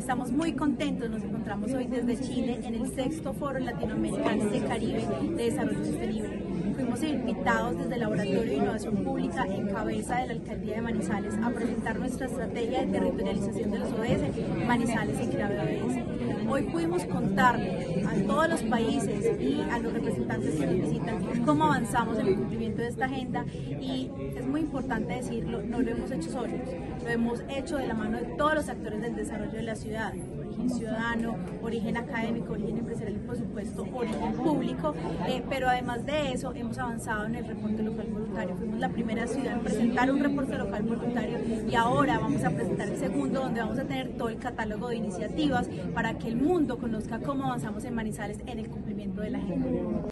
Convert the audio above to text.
Estamos muy contentos, nos encontramos hoy desde Chile en el 6º Foro Latinoamericano y Caribe de Desarrollo Sostenible. Fuimos invitados desde el Laboratorio de Innovación Pública en cabeza de la Alcaldía de Manizales a presentar nuestra estrategia de territorialización de los ODS, Manizales en clave ODS. Hoy pudimos contarle a todos los países y a los representantes que nos visitan cómo avanzamos en el cumplimiento de esta agenda, y es muy importante decirlo, no lo hemos hecho solos, lo hemos hecho de la mano de todos los actores del desarrollo de la ciudad: origen ciudadano, origen académico, origen empresarial y por supuesto origen público, pero además de eso hemos avanzado en el reporte local voluntario. Fuimos la primera ciudad en presentar un reporte local voluntario y ahora vamos a presentar el segundo, donde vamos a tener todo el catálogo de iniciativas para que el mundo conozca cómo avanzamos en Manizales en el cumplimiento de la agenda.